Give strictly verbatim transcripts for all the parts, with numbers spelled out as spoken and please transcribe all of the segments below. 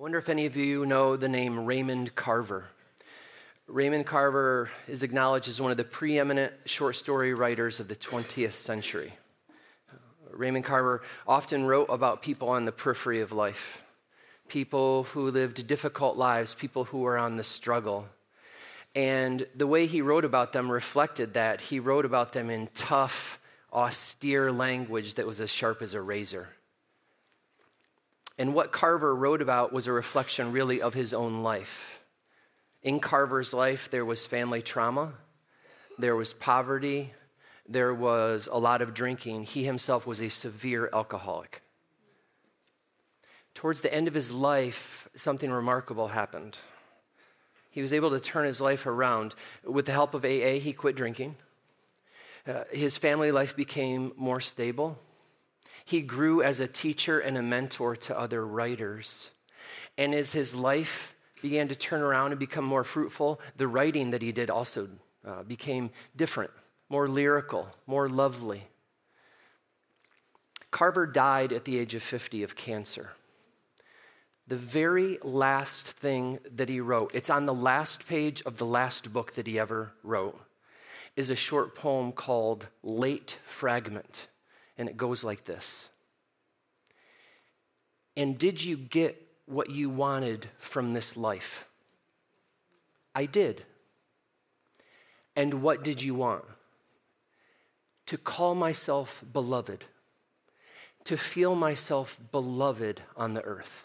wonder if any of you know the name Raymond Carver. Raymond Carver is acknowledged as one of the preeminent short story writers of the twentieth century. Raymond Carver often wrote about people on the periphery of life, people who lived difficult lives, people who were on the struggle. And the way he wrote about them reflected that. He wrote about them in tough, austere language that was as sharp as a razor. And what Carver wrote about was a reflection really of his own life. In Carver's life, there was family trauma, there was poverty, there was a lot of drinking. He himself was a severe alcoholic. Towards the end of his life, something remarkable happened. He was able to turn his life around. With the help of A A, he quit drinking. Uh, his family life became more stable. He grew as a teacher and a mentor to other writers. And as his life began to turn around and become more fruitful, the writing that he did also uh, became different, more lyrical, more lovely. Carver died at the age of fifty of cancer. The very last thing that he wrote, it's on the last page of the last book that he ever wrote, is a short poem called Late Fragment. And it goes like this. And did you get what you wanted from this life? I did. And what did you want? To call myself beloved, to feel myself beloved on the earth.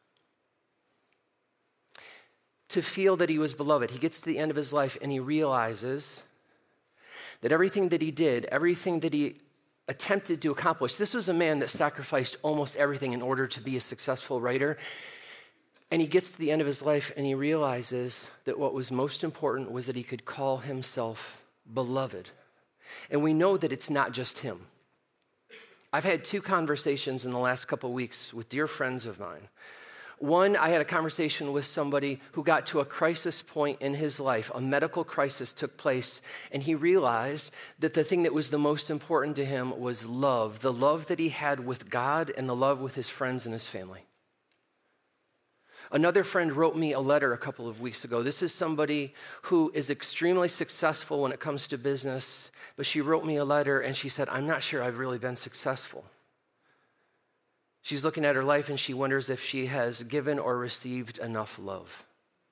To feel that he was beloved. He gets to the end of his life and he realizes that everything that he did, everything that he attempted to accomplish, this was a man that sacrificed almost everything in order to be a successful writer. And he gets to the end of his life and he realizes that what was most important was that he could call himself beloved. And we know that it's not just him. I've had two conversations in the last couple of weeks with dear friends of mine. One, I had a conversation with somebody who got to a crisis point in his life. A medical crisis took place, and he realized that the thing that was the most important to him was love, the love that he had with God and the love with his friends and his family. Another friend wrote me a letter a couple of weeks ago. This is somebody who is extremely successful when it comes to business, but she wrote me a letter and she said, I'm not sure I've really been successful. She's looking at her life and she wonders if she has given or received enough love.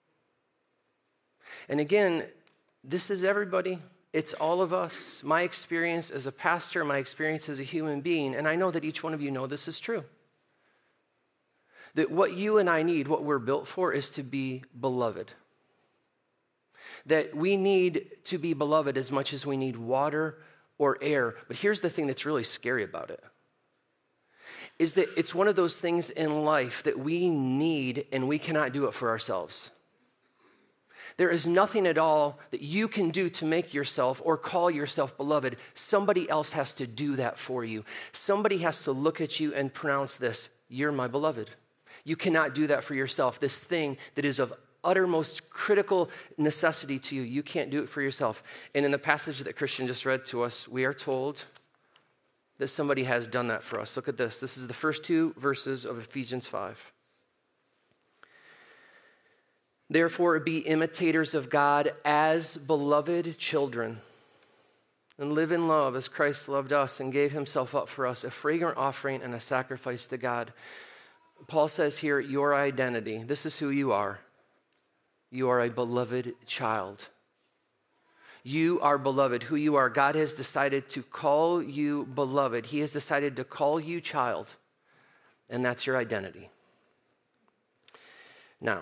And again, this is everybody. It's all of us. My experience as a pastor, my experience as a human being, and I know that each one of you know this is true. That what you and I need, what we're built for, is to be beloved. That we need to be beloved as much as we need water or air. But here's the thing that's really scary about it. Is that it's one of those things in life that we need and we cannot do it for ourselves. There is nothing at all that you can do to make yourself or call yourself beloved. Somebody else has to do that for you. Somebody has to look at you and pronounce this, you're my beloved. You cannot do that for yourself. This thing that is of uttermost critical necessity to you, you can't do it for yourself. And in the passage that Christian just read to us, we are told that somebody has done that for us. Look at this. This is the first two verses of Ephesians five. Therefore, be imitators of God as beloved children, and live in love as Christ loved us and gave himself up for us, a fragrant offering and a sacrifice to God. Paul says here, your identity, this is who you are. You are a beloved child. You are beloved, who you are. God has decided to call you beloved. He has decided to call you child, and that's your identity. Now,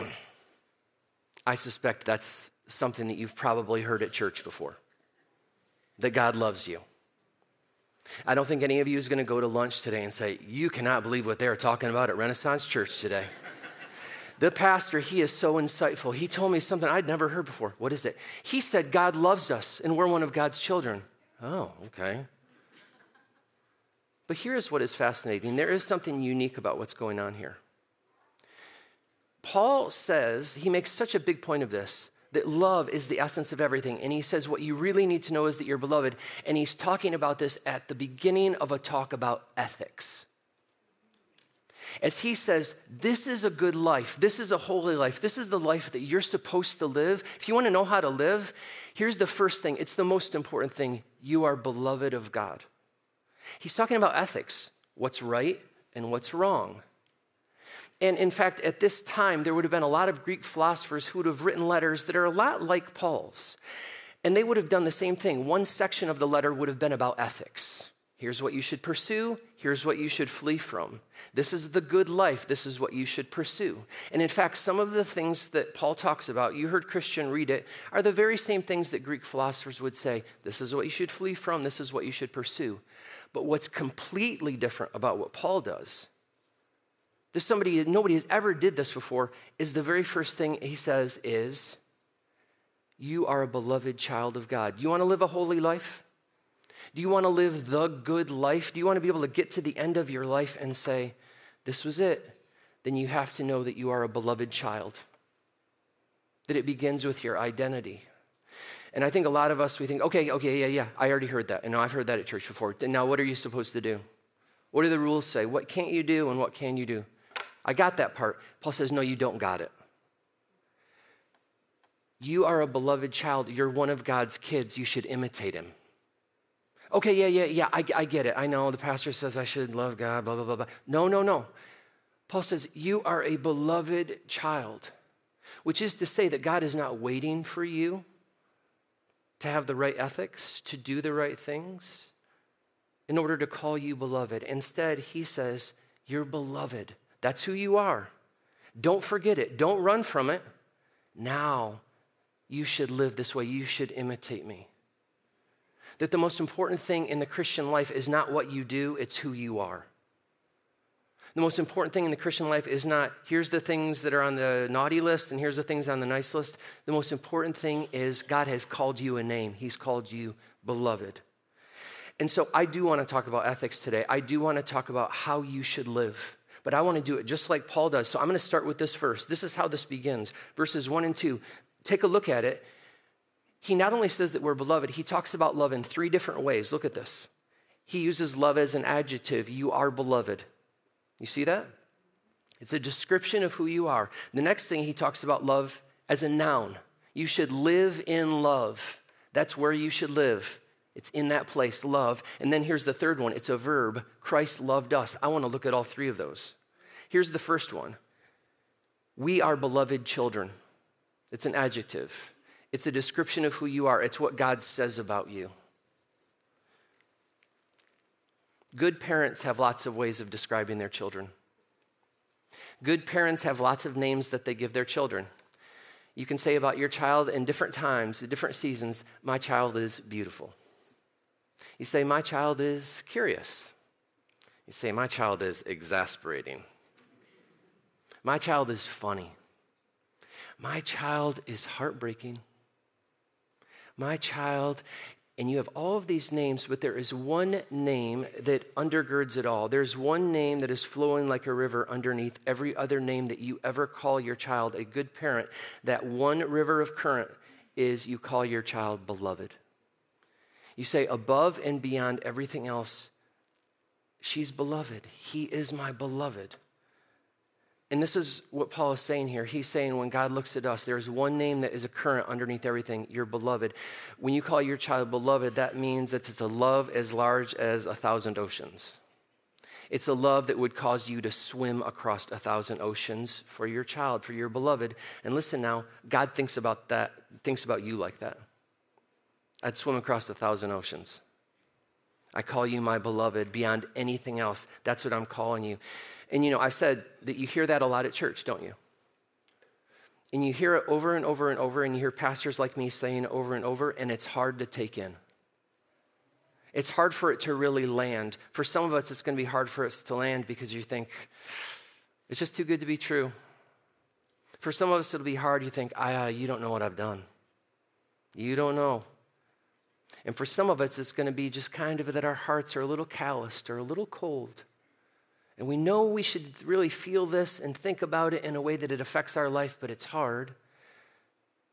I suspect that's something that you've probably heard at church before, that God loves you. I don't think any of you is going to go to lunch today and say, you cannot believe what they're talking about at Renaissance Church today. The pastor, he is so insightful. He told me something I'd never heard before. What is it? He said, God loves us, and we're one of God's children. Oh, okay. But here's what is fascinating. There is something unique about what's going on here. Paul says, he makes such a big point of this, that love is the essence of everything. And he says what you really need to know is that you're beloved. And he's talking about this at the beginning of a talk about ethics. As he says, this is a good life. This is a holy life. This is the life that you're supposed to live. If you want to know how to live, here's the first thing. It's the most important thing. You are beloved of God. He's talking about ethics, what's right and what's wrong. And in fact, at this time, there would have been a lot of Greek philosophers who would have written letters that are a lot like Paul's. And they would have done the same thing. One section of the letter would have been about ethics. Here's what you should pursue. Here's what you should flee from. This is the good life. This is what you should pursue. And in fact, some of the things that Paul talks about, you heard Christian read it, are the very same things that Greek philosophers would say. This is what you should flee from. This is what you should pursue. But what's completely different about what Paul does, this somebody, nobody has ever did this before, is the very first thing he says is, you are a beloved child of God. Do you want to live a holy life? Do you want to live the good life? Do you want to be able to get to the end of your life and say, this was it? Then you have to know that you are a beloved child, that it begins with your identity. And I think a lot of us, we think, okay, okay, yeah, yeah, I already heard that. And I've heard that at church before. Now, what are you supposed to do? What do the rules say? What can't you do and what can you do? I got that part. Paul says, no, you don't got it. You are a beloved child. You're one of God's kids. You should imitate him. Okay, yeah, yeah, yeah, I, I get it. I know the pastor says I should love God, blah, blah, blah, blah. No, no, no. Paul says, you are a beloved child, which is to say that God is not waiting for you to have the right ethics, to do the right things in order to call you beloved. Instead, he says, you're beloved. That's who you are. Don't forget it. Don't run from it. Now, you should live this way. You should imitate me. That the most important thing in the Christian life is not what you do, it's who you are. The most important thing in the Christian life is not, here's the things that are on the naughty list and here's the things on the nice list. The most important thing is God has called you a name. He's called you beloved. And so I do want to talk about ethics today. I do want to talk about how you should live. But I want to do it just like Paul does. So I'm going to start with this first. This is how this begins. Verses one and two. Take a look at it. He not only says that we're beloved, he talks about love in three different ways. Look at this. He uses love as an adjective. You are beloved. You see that? It's a description of who you are. The next thing, he talks about love as a noun. You should live in love. That's where you should live. It's in that place, love. And then here's the third one. It's a verb. Christ loved us. I want to look at all three of those. Here's the first one. We are beloved children. It's an adjective. It's a description of who you are. It's what God says about you. Good parents have lots of ways of describing their children. Good parents have lots of names that they give their children. You can say about your child in different times, at different seasons, my child is beautiful. You say, my child is curious. You say, my child is exasperating. My child is funny. My child is heartbreaking. My child, and you have all of these names, but there is one name that undergirds it all. There's one name that is flowing like a river underneath every other name that you ever call your child, a good parent. That one river of current is you call your child beloved. You say above and beyond everything else, she's beloved. He is my beloved. And this is what Paul is saying here. He's saying when God looks at us, there's one name that is a current underneath everything. You're beloved. When you call your child beloved, that means that it's a love as large as a thousand oceans. It's a love that would cause you to swim across a thousand oceans for your child, for your beloved. And listen now, God thinks about that, thinks about you like that. I'd swim across a thousand oceans. I call you my beloved beyond anything else. That's what I'm calling you. And you know, I said that you hear that a lot at church, don't you? And you hear it over and over and over, and you hear pastors like me saying it over and over, and it's hard to take in. It's hard for it to really land. For some of us, it's going to be hard for us to land because you think, it's just too good to be true. For some of us, it'll be hard. You think, ah, you don't know what I've done. You don't know. And for some of us, it's going to be just kind of that our hearts are a little calloused or a little cold. And we know we should really feel this and think about it in a way that it affects our life, but it's hard.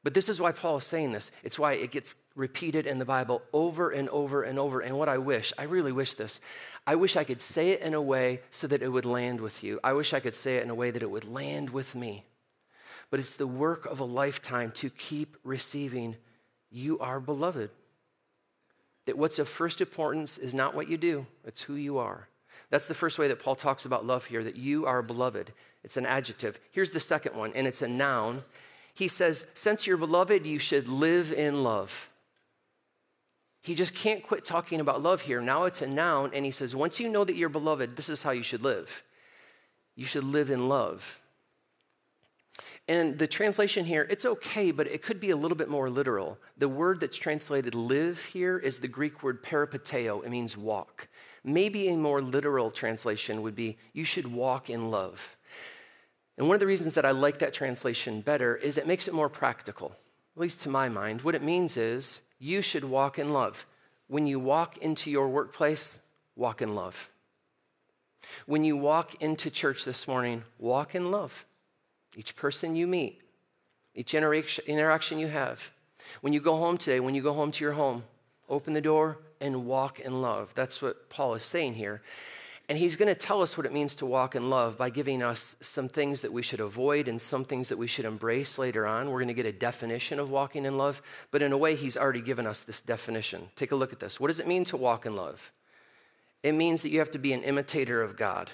But this is why Paul is saying this. It's why it gets repeated in the Bible over and over and over. And what I wish, I really wish this, I wish I could say it in a way so that it would land with you. I wish I could say it in a way that it would land with me. But it's the work of a lifetime to keep receiving, you are beloved. That what's of first importance is not what you do, it's who you are. That's the first way that Paul talks about love here, that you are beloved. It's an adjective. Here's the second one, and it's a noun. He says, since you're beloved, you should live in love. He just can't quit talking about love here. Now it's a noun, and he says, once you know that you're beloved, this is how you should live. You should live in love. And the translation here, it's okay, but it could be a little bit more literal. The word that's translated live here is the Greek word peripateo. It means walk. Maybe a more literal translation would be, you should walk in love. And one of the reasons that I like that translation better is it makes it more practical, at least to my mind. What it means is you should walk in love. When you walk into your workplace, walk in love. When you walk into church this morning, walk in love. Each person you meet, each interaction you have. When you go home today, when you go home to your home, open the door and walk in love. That's what Paul is saying here. And he's going to tell us what it means to walk in love by giving us some things that we should avoid and some things that we should embrace later on. We're going to get a definition of walking in love, but in a way, he's already given us this definition. Take a look at this. What does it mean to walk in love? It means that you have to be an imitator of God.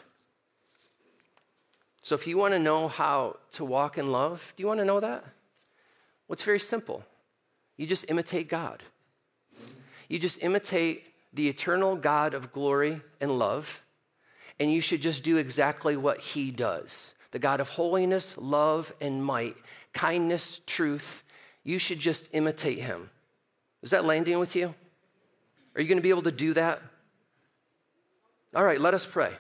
So if you want to know how to walk in love, do you want to know that? Well, it's very simple. You just imitate God. You just imitate the eternal God of glory and love, and you should just do exactly what he does. The God of holiness, love, and might, kindness, truth. You should just imitate him. Is that landing with you? Are you going to be able to do that? All right, let us pray.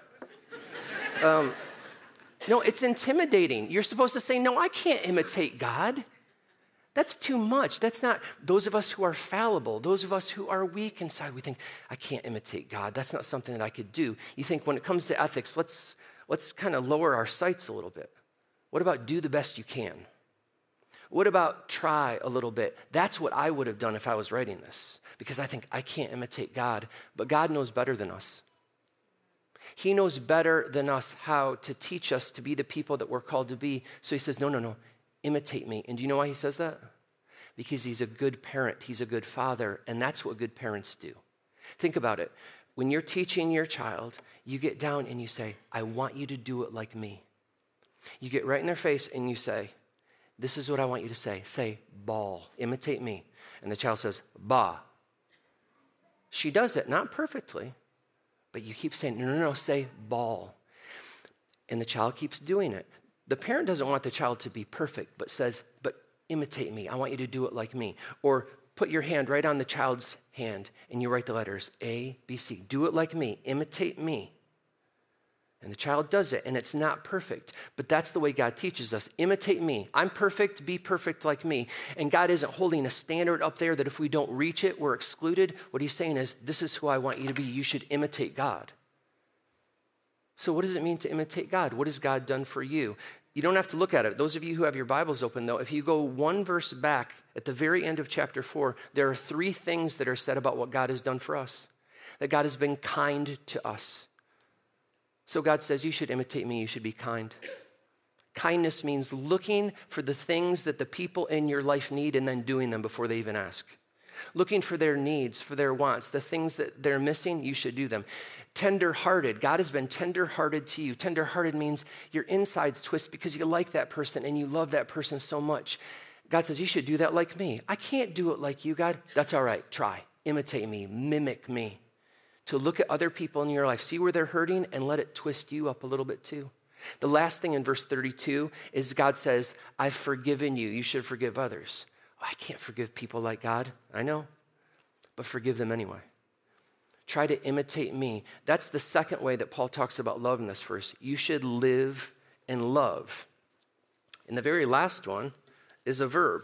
Um, no, it's intimidating. You're supposed to say, no, I can't imitate God. That's too much. That's not, those of us who are fallible, those of us who are weak inside, we think, I can't imitate God. That's not something that I could do. You think when it comes to ethics, let's, let's kind of lower our sights a little bit. What about do the best you can? What about try a little bit? That's what I would have done if I was writing this, because I think I can't imitate God, but God knows better than us. He knows better than us how to teach us to be the people that we're called to be. So he says, no, no, no. Imitate me. And do you know why he says that? Because he's a good parent. He's a good father. And that's what good parents do. Think about it. When you're teaching your child, you get down and you say, I want you to do it like me. You get right in their face and you say, this is what I want you to say. Say, ball. Imitate me. And the child says, ba. She does it, not perfectly, but you keep saying, no, no, no, say ball. And the child keeps doing it. The parent doesn't want the child to be perfect, but says, but imitate me. I want you to do it like me. Or put your hand right on the child's hand and you write the letters A, B, C. Do it like me. Imitate me. And the child does it, and it's not perfect. But that's the way God teaches us. Imitate me. I'm perfect. Be perfect like me. And God isn't holding a standard up there that if we don't reach it, we're excluded. What he's saying is, this is who I want you to be. You should imitate God. So what does it mean to imitate God? What has God done for you? You don't have to look at it. Those of you who have your Bibles open, though, if you go one verse back at the very end of chapter four, there are three things that are said about what God has done for us. That God has been kind to us. So God says, you should imitate me. You should be kind. Kindness means looking for the things that the people in your life need and then doing them before they even ask. Looking for their needs, for their wants, the things that they're missing, you should do them. Tender-hearted. God has been tender-hearted to you. Tender-hearted means your insides twist because you like that person and you love that person so much. God says, you should do that like me. I can't do it like you, God. That's all right. Try. Imitate me. Mimic me. To look at other people in your life, see where they're hurting, and let it twist you up a little bit too. The last thing in verse thirty-two is God says, I've forgiven you. You should forgive others. Oh, I can't forgive people like God. I know, but forgive them anyway. Try to imitate me. That's the second way that Paul talks about love in this verse. You should live and love. And the very last one is a verb.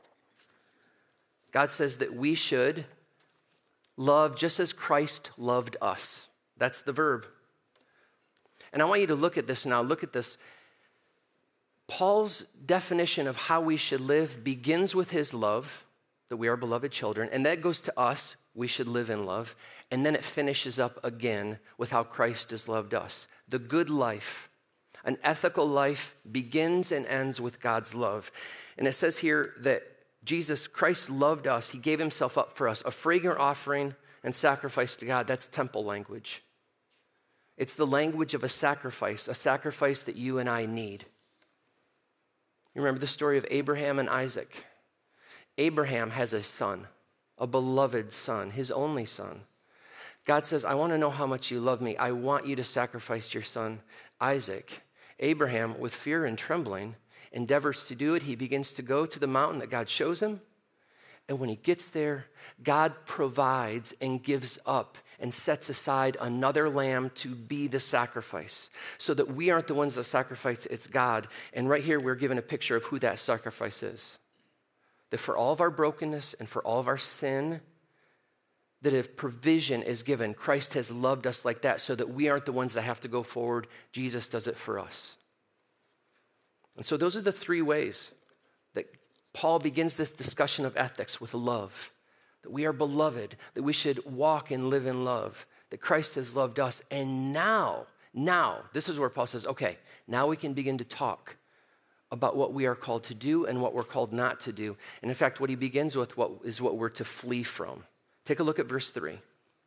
God says that we should love just as Christ loved us. That's the verb. And I want you to look at this now. Look at this. Paul's definition of how we should live begins with his love, that we are beloved children, and that goes to us, we should live in love, and then it finishes up again with how Christ has loved us. The good life, an ethical life, begins and ends with God's love. And it says here that Jesus, Christ loved us. He gave himself up for us, a fragrant offering and sacrifice to God. That's temple language. It's the language of a sacrifice, a sacrifice that you and I need. You remember the story of Abraham and Isaac. Abraham has a son, a beloved son, his only son. God says, I want to know how much you love me. I want you to sacrifice your son, Isaac. Abraham, with fear and trembling, endeavors to do it. He begins to go to the mountain that God shows him. And when he gets there, God provides and gives up and sets aside another lamb to be the sacrifice so that we aren't the ones that sacrifice, it's God. And right here, we're given a picture of who that sacrifice is. That for all of our brokenness and for all of our sin, that if provision is given, Christ has loved us like that so that we aren't the ones that have to go forward. Jesus does it for us. And so those are the three ways that Paul begins this discussion of ethics with love, that we are beloved, that we should walk and live in love, that Christ has loved us. And now, now, this is where Paul says, okay, now we can begin to talk about what we are called to do and what we're called not to do. And in fact, what he begins with what is what we're to flee from. Take a look at verse three.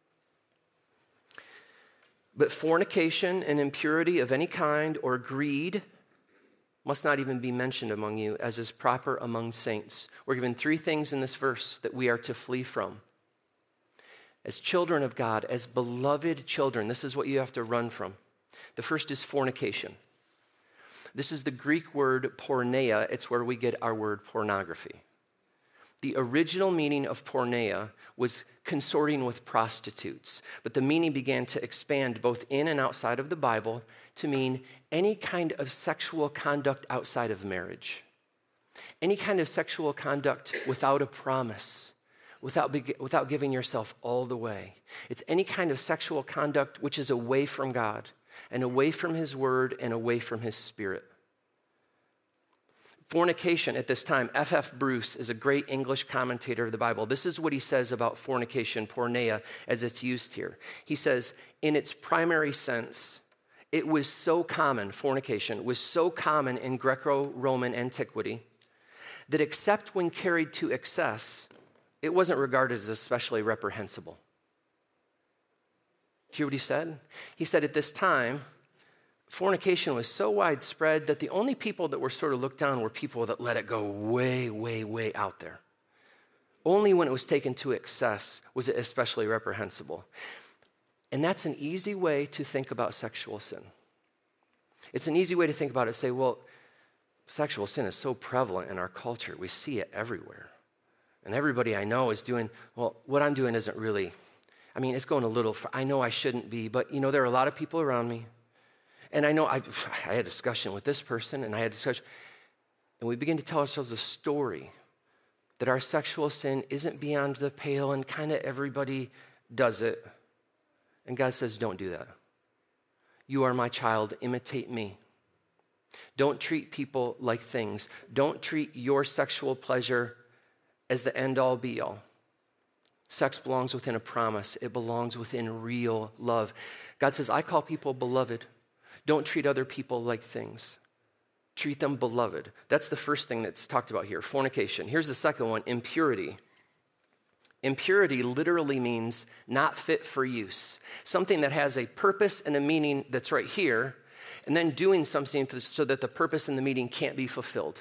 But fornication and impurity of any kind or greed must not even be mentioned among you, as is proper among saints. We're given three things in this verse that we are to flee from. As children of God, as beloved children, this is what you have to run from. The first is fornication. This is the Greek word porneia. It's where we get our word pornography. The original meaning of porneia was consorting with prostitutes, but the meaning began to expand both in and outside of the Bible to mean any kind of sexual conduct outside of marriage, any kind of sexual conduct without a promise, without, without giving yourself all the way. It's any kind of sexual conduct which is away from God and away from his word and away from his spirit. Fornication at this time, F F Bruce is a great English commentator of the Bible. This is what he says about fornication, porneia, as it's used here. He says, in its primary sense, it was so common, fornication was so common in Greco-Roman antiquity that except when carried to excess, it wasn't regarded as especially reprehensible. Do you hear what he said? He said at this time, fornication was so widespread that the only people that were sort of looked down were people that let it go way, way, way out there. Only when it was taken to excess was it especially reprehensible. And that's an easy way to think about sexual sin. It's an easy way to think about it, say, well, sexual sin is so prevalent in our culture. We see it everywhere. And everybody I know is doing, well, what I'm doing isn't really, I mean, it's going a little, I know I shouldn't be, but you know, there are a lot of people around me. And I know I, I had a discussion with this person, and I had a discussion, and we begin to tell ourselves a story that our sexual sin isn't beyond the pale, and kind of everybody does it. And God says, don't do that. You are my child, imitate me. Don't treat people like things. Don't treat your sexual pleasure as the end-all, be-all. Sex belongs within a promise. It belongs within real love. God says, I call people beloved. Don't treat other people like things. Treat them beloved. That's the first thing that's talked about here, fornication. Here's the second one, impurity. Impurity literally means not fit for use. Something that has a purpose and a meaning that's right here, and then doing something so that the purpose and the meaning can't be fulfilled.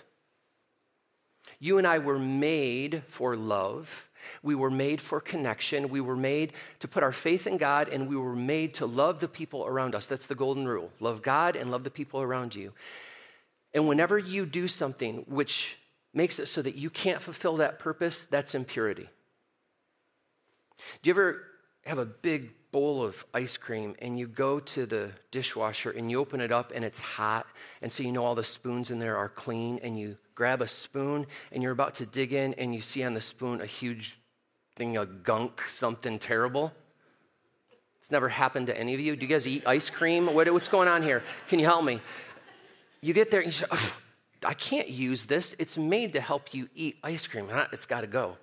You and I were made for love. We were made for connection. We were made to put our faith in God, and we were made to love the people around us. That's the golden rule. Love God and love the people around you. And whenever you do something which makes it so that you can't fulfill that purpose, that's impurity. Do you ever have a big bowl of ice cream and you go to the dishwasher and you open it up and it's hot, and so you know all the spoons in there are clean, and you grab a spoon and you're about to dig in and you see on the spoon a huge thing of gunk, something terrible? It's never happened to any of you. Do you guys eat ice cream? What, what's going on here? Can you help me? You get there and you say, oh, I can't use this. It's made to help you eat ice cream. It's got to go.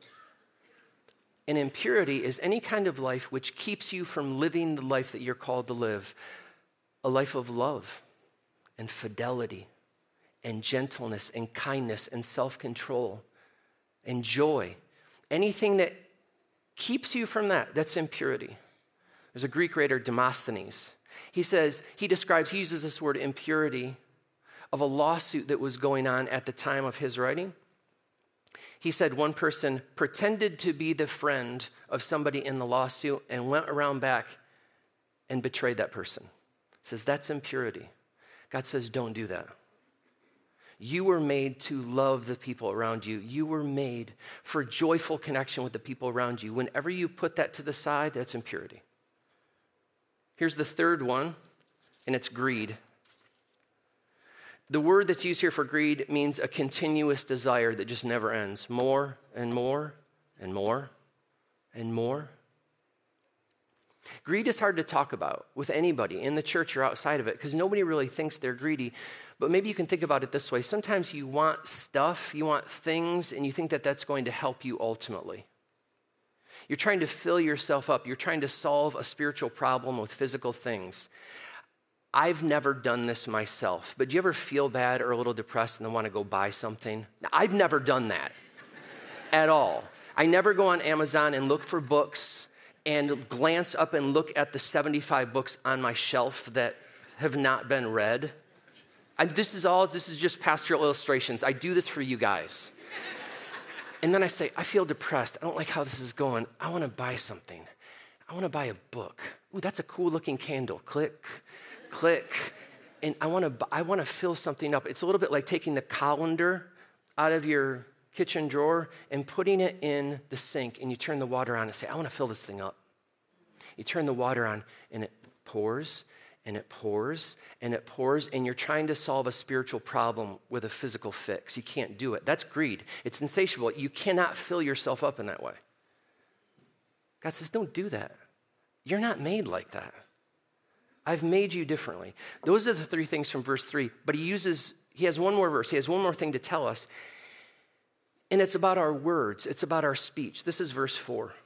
And impurity is any kind of life which keeps you from living the life that you're called to live, a life of love and fidelity and gentleness and kindness and self-control and joy. Anything that keeps you from that, that's impurity. There's a Greek writer, Demosthenes. He says, he describes, he uses this word impurity of a lawsuit that was going on at the time of his writing. He said one person pretended to be the friend of somebody in the lawsuit and went around back and betrayed that person. He says that's impurity. God says don't do that. You were made to love the people around you. You were made for joyful connection with the people around you. Whenever you put that to the side, that's impurity. Here's the third one, and it's greed. The word that's used here for greed means a continuous desire that just never ends. More and more and more and more. Greed is hard to talk about with anybody in the church or outside of it because nobody really thinks they're greedy. But maybe you can think about it this way. Sometimes you want stuff, you want things, and you think that that's going to help you ultimately. You're trying to fill yourself up. You're trying to solve a spiritual problem with physical things. I've never done this myself, but do you ever feel bad or a little depressed and then want to go buy something? Now, I've never done that at all. I never go on Amazon and look for books and glance up and look at the seventy-five books on my shelf that have not been read. And this is all, this is just pastoral illustrations. I do this for you guys. And then I say, I feel depressed. I don't like how this is going. I want to buy something. I want to buy a book. Ooh, that's a cool looking candle. Click. Click, and I want to I want to fill something up. It's a little bit like taking the colander out of your kitchen drawer and putting it in the sink, and you turn the water on and say, I want to fill this thing up. You turn the water on, and it pours, and it pours, and it pours, and you're trying to solve a spiritual problem with a physical fix. You can't do it. That's greed. It's insatiable. You cannot fill yourself up in that way. God says, don't do that. You're not made like that. I've made you differently. Those are the three things from verse three. But he uses, he has one more verse. He has one more thing to tell us. And it's about our words. It's about our speech. This is verse four.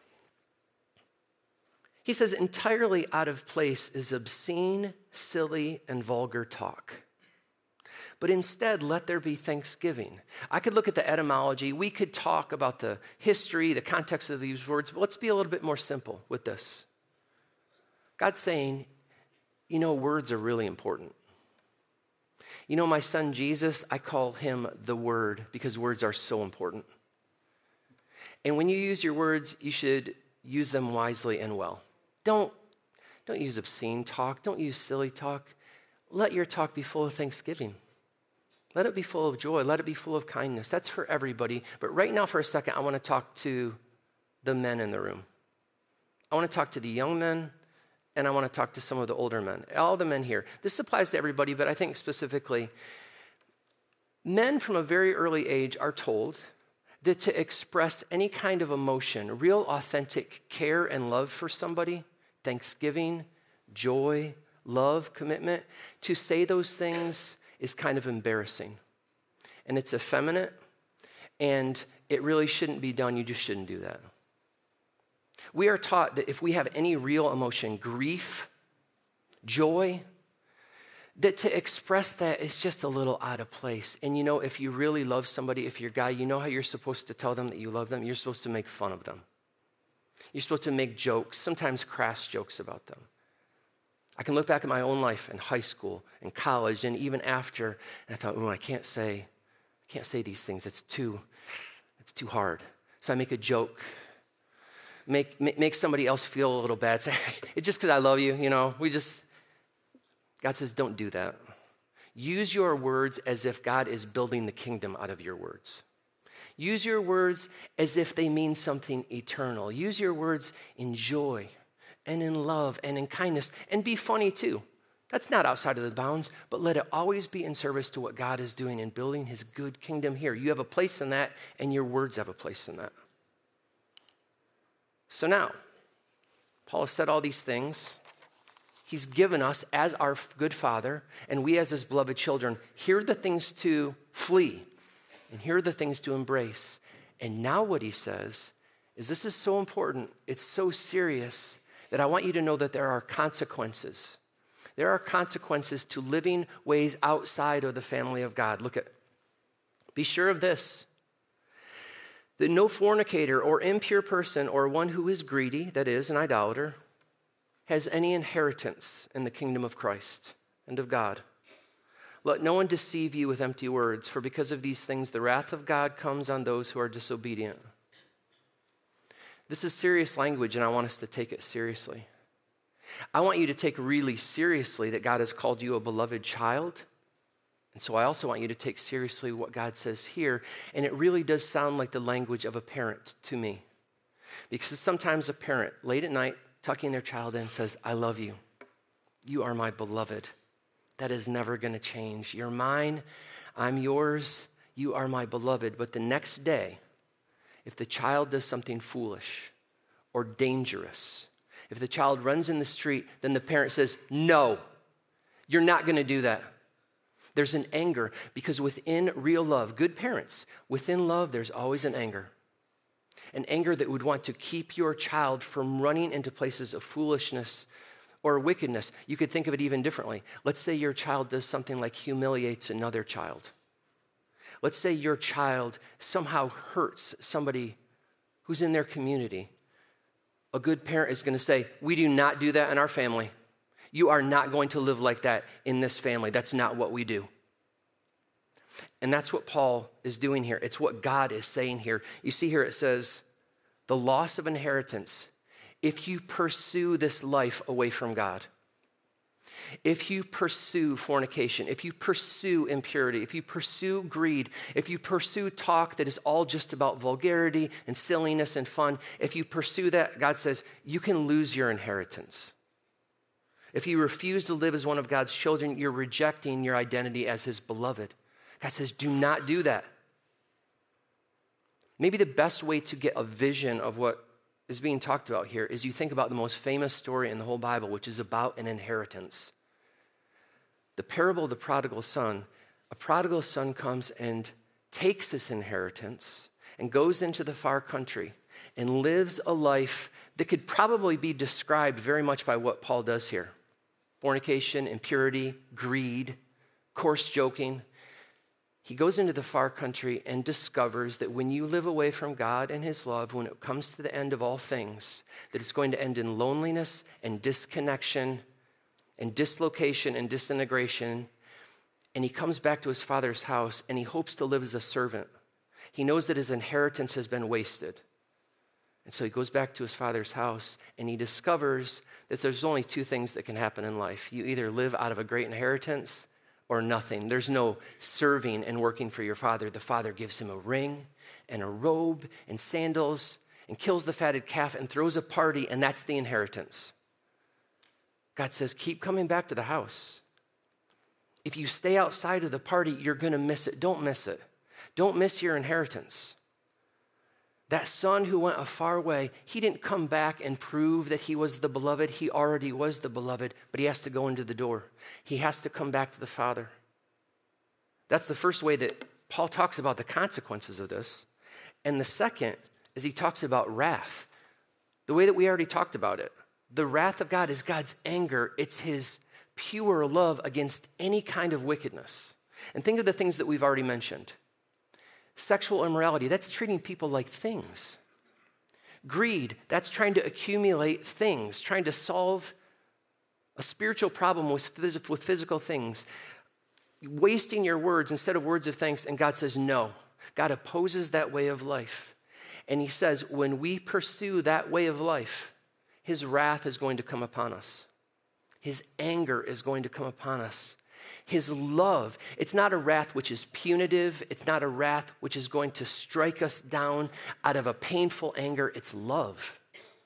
He says, entirely out of place is obscene, silly, and vulgar talk. But instead, let there be thanksgiving. I could look at the etymology. We could talk about the history, the context of these words. But let's be a little bit more simple with this. God's saying, you know, words are really important. You know, my son Jesus, I call him the Word because words are so important. And when you use your words, you should use them wisely and well. Don't, don't use obscene talk. Don't use silly talk. Let your talk be full of thanksgiving. Let it be full of joy. Let it be full of kindness. That's for everybody. But right now, for a second, I want to talk to the men in the room. I want to talk to the young men. And I want to talk to some of the older men, all the men here. This applies to everybody, but I think specifically, men from a very early age are told that to express any kind of emotion, real authentic care and love for somebody, thanksgiving, joy, love, commitment, to say those things is kind of embarrassing. And it's effeminate, and it really shouldn't be done. You just shouldn't do that. We are taught that if we have any real emotion, grief, joy, that to express that is just a little out of place. And you know, if you really love somebody, if you're a guy, you know how you're supposed to tell them that you love them? You're supposed to make fun of them. You're supposed to make jokes, sometimes crass jokes about them. I can look back at my own life in high school and college and even after, and I thought, oh, I can't say, I can't say these things. It's too, it's too hard. So I make a joke. Make, make somebody else feel a little bad. Say, it's just because I love you, you know. We just, God says, don't do that. Use your words as if God is building the kingdom out of your words. Use your words as if they mean something eternal. Use your words in joy and in love and in kindness. And be funny too. That's not outside of the bounds, but let it always be in service to what God is doing in building his good kingdom here. You have a place in that, and your words have a place in that. So now, Paul has said all these things. He's given us as our good Father, and we as his beloved children, here are the things to flee, and here are the things to embrace. And now what he says is this is so important, it's so serious, that I want you to know that there are consequences. There are consequences to living ways outside of the family of God. Look at, be sure of this, that no fornicator or impure person or one who is greedy, that is, an idolater, has any inheritance in the kingdom of Christ and of God. Let no one deceive you with empty words, for because of these things the wrath of God comes on those who are disobedient. This is serious language, and I want us to take it seriously. I want you to take really seriously that God has called you a beloved child. And so I also want you to take seriously what God says here. And it really does sound like the language of a parent to me. Because sometimes a parent, late at night, tucking their child in, says, I love you. You are my beloved. That is never going to change. You're mine. I'm yours. You are my beloved. But the next day, if the child does something foolish or dangerous, if the child runs in the street, then the parent says, no, you're not going to do that. There's an anger because within real love, good parents, within love, there's always an anger. An anger that would want to keep your child from running into places of foolishness or wickedness. You could think of it even differently. Let's say your child does something like humiliates another child. Let's say your child somehow hurts somebody who's in their community. A good parent is going to say, we do not do that in our family. You are not going to live like that in this family. That's not what we do. And that's what Paul is doing here. It's what God is saying here. You see here it says, the loss of inheritance, if you pursue this life away from God, if you pursue fornication, if you pursue impurity, if you pursue greed, if you pursue talk that is all just about vulgarity and silliness and fun, if you pursue that, God says, you can lose your inheritance. If you refuse to live as one of God's children, you're rejecting your identity as his beloved. God says, do not do that. Maybe the best way to get a vision of what is being talked about here is you think about the most famous story in the whole Bible, which is about an inheritance. The parable of the prodigal son. A prodigal son comes and takes his inheritance and goes into the far country and lives a life that could probably be described very much by what Paul does here. Fornication, impurity, greed, coarse joking. He goes into the far country and discovers that when you live away from God and his love, when it comes to the end of all things, that it's going to end in loneliness and disconnection and dislocation and disintegration. And he comes back to his father's house and he hopes to live as a servant. He knows that his inheritance has been wasted. And so he goes back to his father's house and he discovers that there's only two things that can happen in life. You either live out of a great inheritance or nothing. There's no serving and working for your father. The father gives him a ring and a robe and sandals and kills the fatted calf and throws a party, and that's the inheritance. God says, keep coming back to the house. If you stay outside of the party, you're going to miss it. Don't miss it. Don't miss your inheritance. That son who went a far way, he didn't come back and prove that he was the beloved. He already was the beloved, but he has to go into the door. He has to come back to the Father. That's the first way that Paul talks about the consequences of this. And the second is he talks about wrath, the way that we already talked about it. The wrath of God is God's anger. It's his pure love against any kind of wickedness. And think of the things that we've already mentioned. Sexual immorality, that's treating people like things. Greed, that's trying to accumulate things, trying to solve a spiritual problem with, phys- with physical things. Wasting your words instead of words of thanks, and God says no. God opposes that way of life. And he says when we pursue that way of life, his wrath is going to come upon us. His anger is going to come upon us. His love, it's not a wrath which is punitive. It's not a wrath which is going to strike us down out of a painful anger. It's love.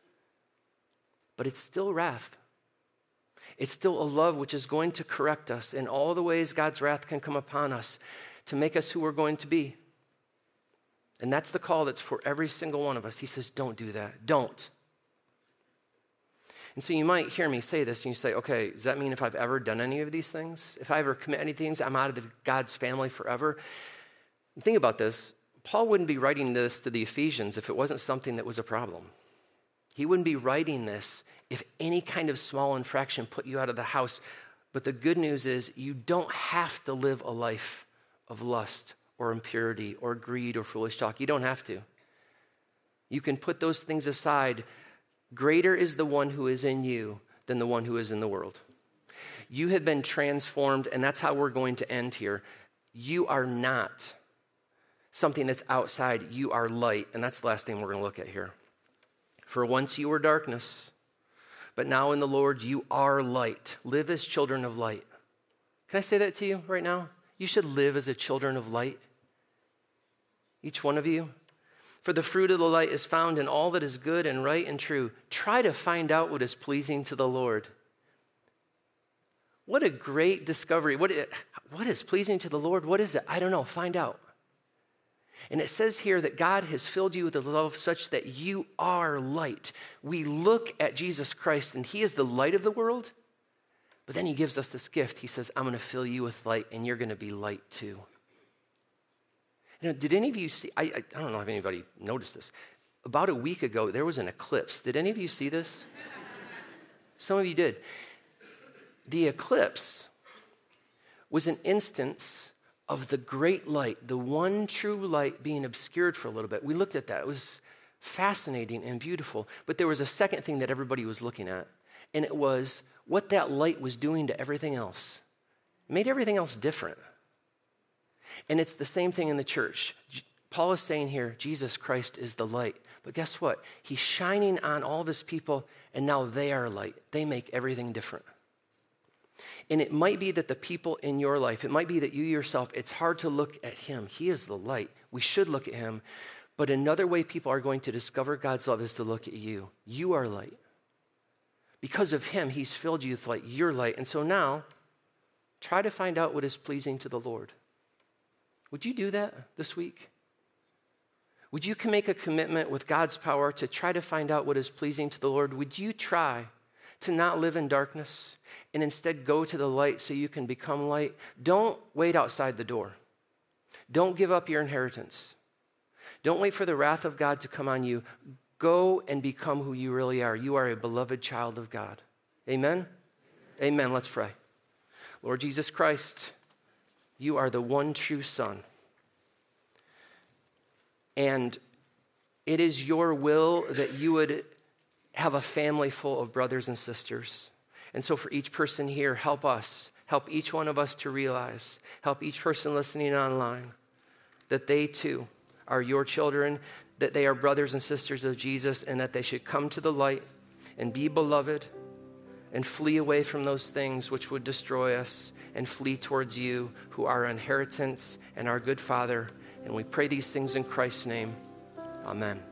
But it's still wrath. It's still a love which is going to correct us in all the ways God's wrath can come upon us to make us who we're going to be. And that's the call that's for every single one of us. He says, don't do that. Don't. And so you might hear me say this and you say, okay, does that mean if I've ever done any of these things, if I ever commit any things, I'm out of the God's family forever? Think about this. Paul wouldn't be writing this to the Ephesians if it wasn't something that was a problem. He wouldn't be writing this if any kind of small infraction put you out of the house. But the good news is you don't have to live a life of lust or impurity or greed or foolish talk. You don't have to. You can put those things aside. Greater is the one who is in you than the one who is in the world. You have been transformed, and that's how we're going to end here. You are not something that's outside. You are light, and that's the last thing we're going to look at here. For once you were darkness, but now in the Lord you are light. Live as children of light. Can I say that to you right now? You should live as a children of light. Each one of you. For the fruit of the light is found in all that is good and right and true. Try to find out what is pleasing to the Lord. What a great discovery. What, what is pleasing to the Lord? What is it? I don't know. Find out. And it says here that God has filled you with a love such that you are light. We look at Jesus Christ and he is the light of the world, but then he gives us this gift. He says, I'm going to fill you with light and you're going to be light too. You know, did any of you see, I, I, I don't know if anybody noticed this. About a week ago, there was an eclipse. Did any of you see this? Some of you did. The eclipse was an instance of the great light, the one true light being obscured for a little bit. We looked at that. It was fascinating and beautiful. But there was a second thing that everybody was looking at, and it was what that light was doing to everything else. It made everything else different. And it's the same thing in the church. Paul is saying here, Jesus Christ is the light. But guess what? He's shining on all of his people, and now they are light. They make everything different. And it might be that the people in your life, it might be that you yourself, it's hard to look at him. He is the light. We should look at him. But another way people are going to discover God's love is to look at you. You are light. Because of him, he's filled you with light. You're light. And so now, try to find out what is pleasing to the Lord. Would you do that this week? Would you make a commitment with God's power to try to find out what is pleasing to the Lord? Would you try to not live in darkness and instead go to the light so you can become light? Don't wait outside the door. Don't give up your inheritance. Don't wait for the wrath of God to come on you. Go and become who you really are. You are a beloved child of God. Amen? Amen. Let's pray. Lord Jesus Christ, you are the one true Son. And it is your will that you would have a family full of brothers and sisters. And so for each person here, help us, help each one of us to realize, help each person listening online, that they too are your children, that they are brothers and sisters of Jesus, and that they should come to the light and be beloved and flee away from those things which would destroy us and flee towards you, who are our inheritance and our good Father. And we pray these things in Christ's name. Amen.